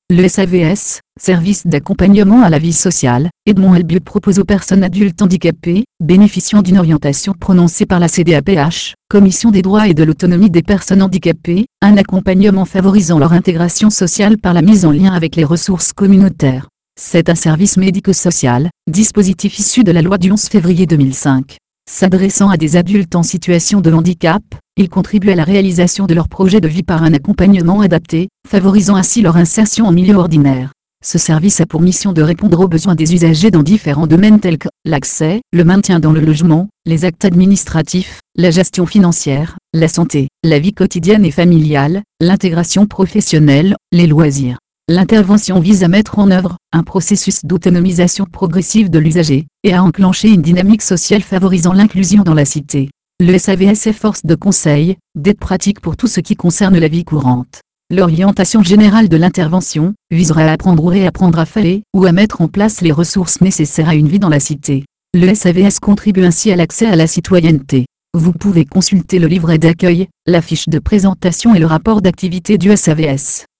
Le SAVS, Service d'accompagnement à la vie sociale, Edmond Albieux propose aux personnes adultes handicapées, bénéficiant d'une orientation prononcée par la CDAPH, Commission des droits et de l'autonomie des personnes handicapées, un accompagnement favorisant leur intégration sociale par la mise en lien avec les ressources communautaires. C'est un service médico-social, dispositif issu de la loi du 11 février 2005. S'adressant à des adultes en situation de handicap, il contribue à la réalisation de leur projet de vie par un accompagnement adapté, favorisant ainsi leur insertion en milieu ordinaire. Ce service a pour mission de répondre aux besoins des usagers dans différents domaines tels que l'accès, le maintien dans le logement, les actes administratifs, la gestion financière, la santé, la vie quotidienne et familiale, l'intégration professionnelle, les loisirs. L'intervention vise à mettre en œuvre un processus d'autonomisation progressive de l'usager, et à enclencher une dynamique sociale favorisant l'inclusion dans la cité. Le SAVS est force de conseil, d'aide pratique pour tout ce qui concerne la vie courante. L'orientation générale de l'intervention visera à apprendre ou réapprendre à faire ou à mettre en place les ressources nécessaires à une vie dans la cité. Le SAVS contribue ainsi à l'accès à la citoyenneté. Vous pouvez consulter le livret d'accueil, la fiche de présentation et le rapport d'activité du SAVS.